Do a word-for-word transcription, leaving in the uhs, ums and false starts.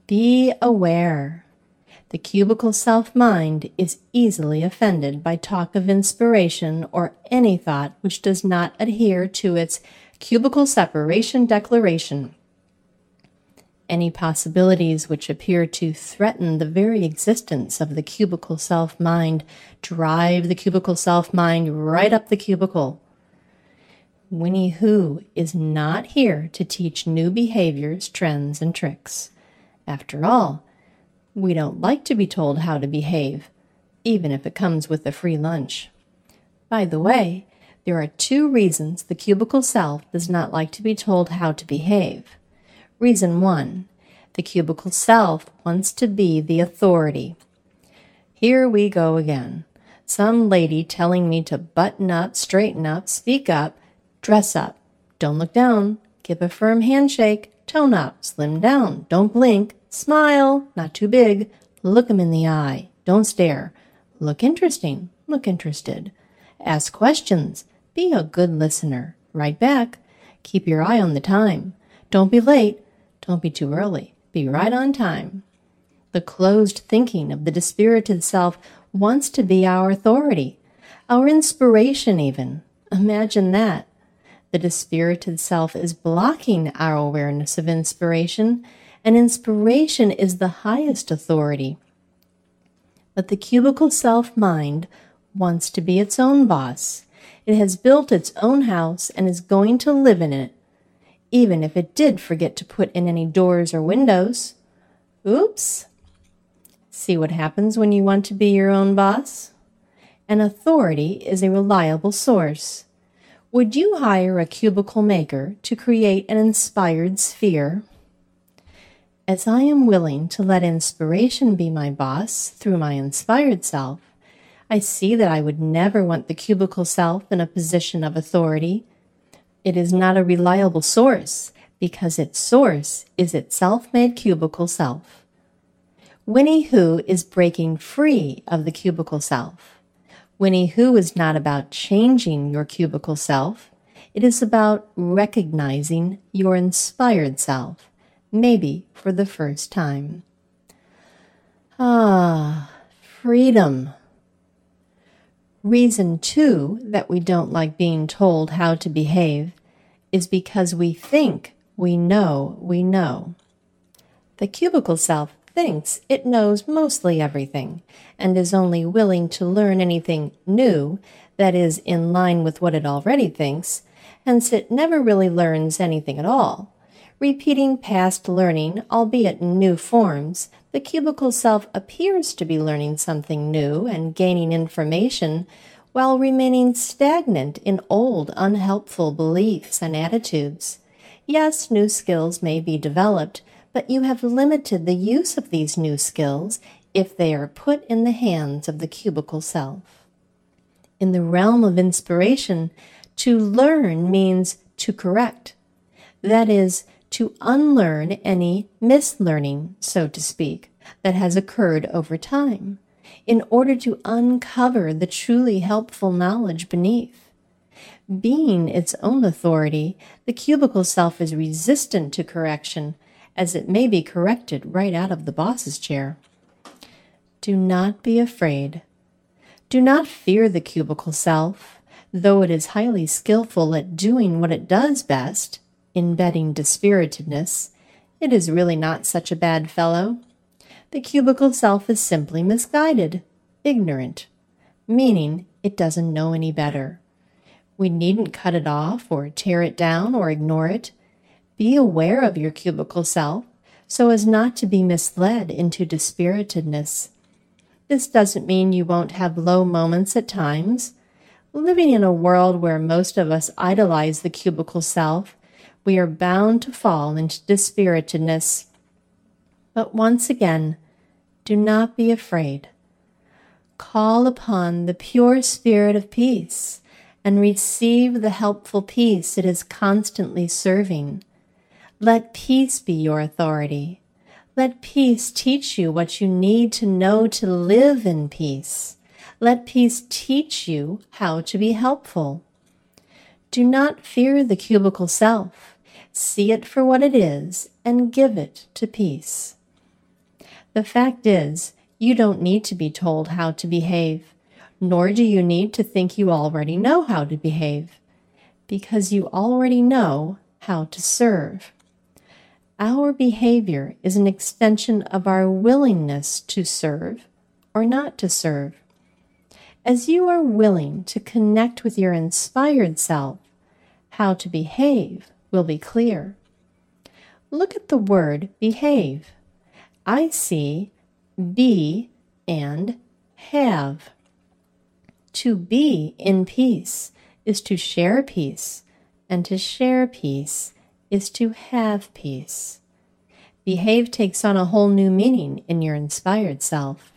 Be aware. The cubicle self-mind is easily offended by talk of inspiration or any thought which does not adhere to its cubicle separation declaration. Any possibilities which appear to threaten the very existence of the cubicle self-mind drive the cubicle self-mind right up the cubicle. Winnie Who is not here to teach new behaviors, trends, and tricks. After all, we don't like to be told how to behave, even if it comes with a free lunch. By the way, there are two reasons the cubicle self does not like to be told how to behave. Reason one, the cubicle self wants to be the authority. Here we go again. Some lady telling me to button up, straighten up, speak up, dress up, don't look down, give a firm handshake, tone up, slim down, don't blink, smile, not too big, look 'em in the eye, don't stare, look interesting, look interested, ask questions, be a good listener, write back, keep your eye on the time, don't be late, don't be too early, be right on time. The closed thinking of the dispirited self wants to be our authority, our inspiration even. Imagine that. The dispirited self is blocking our awareness of inspiration, and inspiration is the highest authority. But the cubicle self-mind wants to be its own boss. It has built its own house and is going to live in it, even if it did forget to put in any doors or windows. Oops! See what happens when you want to be your own boss? An authority is a reliable source. Would you hire a cubicle maker to create an inspired sphere? As I am willing to let inspiration be my boss through my inspired self, I see that I would never want the cubicle self in a position of authority. It is not a reliable source because its source is its self-made cubicle self. Winnie Who is breaking free of the cubicle self. Winnie Who is not about changing your cubicle self. It is about recognizing your inspired self, maybe for the first time. Ah, freedom. Reason two that we don't like being told how to behave is because we think we know we know. The cubicle self thinks it knows mostly everything and is only willing to learn anything new that is in line with what it already thinks, hence it never really learns anything at all. Repeating past learning, albeit in new forms, the cubicle self appears to be learning something new and gaining information while remaining stagnant in old, unhelpful beliefs and attitudes. Yes, new skills may be developed, but you have limited the use of these new skills if they are put in the hands of the cubicle self. In the realm of inspiration, to learn means to correct. That is, to unlearn any mislearning, so to speak, that has occurred over time, in order to uncover the truly helpful knowledge beneath. Being its own authority, the cubicle self is resistant to correction, as it may be corrected right out of the boss's chair. Do not be afraid. Do not fear the cubicle self, though it is highly skillful at doing what it does best, embedding dispiritedness. It is really not such a bad fellow. The cubicle self is simply misguided, ignorant, meaning it doesn't know any better. We needn't cut it off or tear it down or ignore it. Be aware of your cubicle self so as not to be misled into dispiritedness. This doesn't mean you won't have low moments at times. Living in a world where most of us idolize the cubicle self, we are bound to fall into dispiritedness. But once again, do not be afraid. Call upon the pure spirit of peace and receive the helpful peace it is constantly serving. Let peace be your authority. Let peace teach you what you need to know to live in peace. Let peace teach you how to be helpful. Do not fear the cubicle self. See it for what it is and give it to peace. The fact is, you don't need to be told how to behave, nor do you need to think you already know how to behave, because you already know how to serve. Our behavior is an extension of our willingness to serve or not to serve. As you are willing to connect with your inspired self, how to behave will be clear. Look at the word behave. I see be and have. To be in peace is to share peace, and to share peace is to have peace. Behave takes on a whole new meaning in your inspired self.